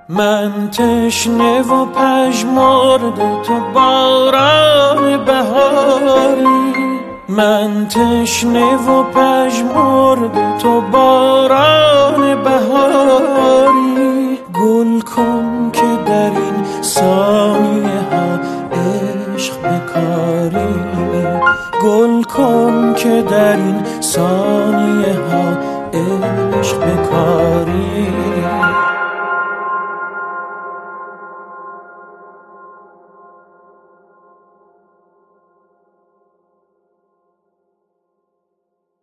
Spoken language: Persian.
من تشنه و پژمرده تو باران بهاری، من تشنه و پژمرده تو باران بهاری. گل کن که در این ثانیه ها عشق بکاری، گل کن که در این ثانیه ها عشق بکاری.